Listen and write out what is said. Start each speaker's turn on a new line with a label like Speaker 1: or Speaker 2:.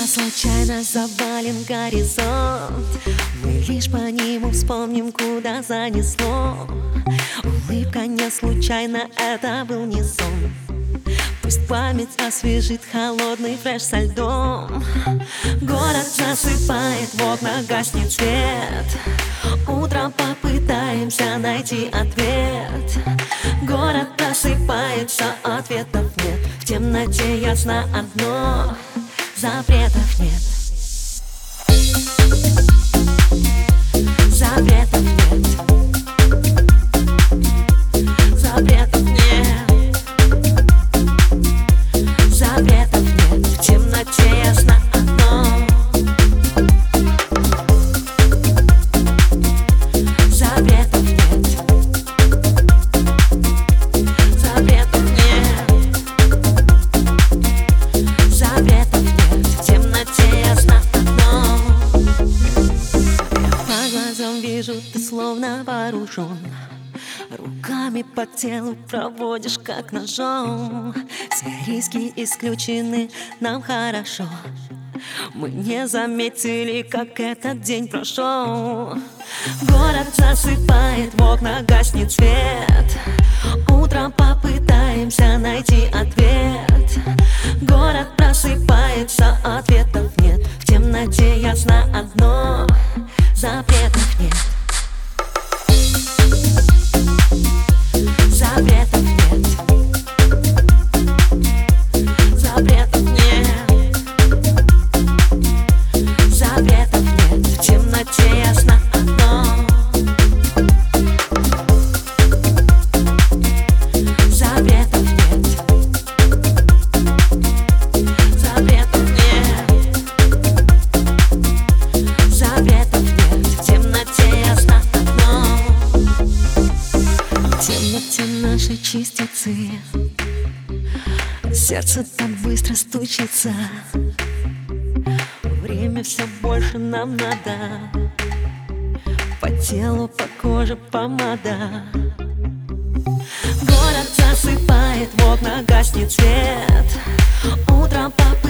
Speaker 1: случайно завален горизонт. Мы лишь по нему вспомним, куда занесло. Улыбка не случайно, это был не сон. Пусть память освежит холодный фреш со льдом. Город засыпает, в окнах гаснет свет. Утром попытаемся найти ответ. Город просыпается, ответов нет. В темноте ясно одно: запретов нет. Запретов нет. Запретов нет. Запретов нет. В темноте ясно одно: запретов нет. Запретов нет. Запретов нет. В темноте ясно одно: по глазам вижу, ты словно вооружен. Руками по телу проводишь как ножом. Все риски исключены, нам хорошо. Мы не заметили, как этот день прошел. Город засыпает, в окнах гаснет свет. Утром попытаемся найти ответ. Город просыпается, ответов нет. В темноте ясно одно: запретов нет. Запретов нет. Запретов нет. Запретов нет. В темноте ясно одно: запретов нет. Запретов нет. Запретов нет. В темноте ясно одно: в темноте нашей частицы сердце так быстро стучится. Время все больше нам надо. По телу, по коже помада. Город засыпает, в окнах гаснет свет. Утром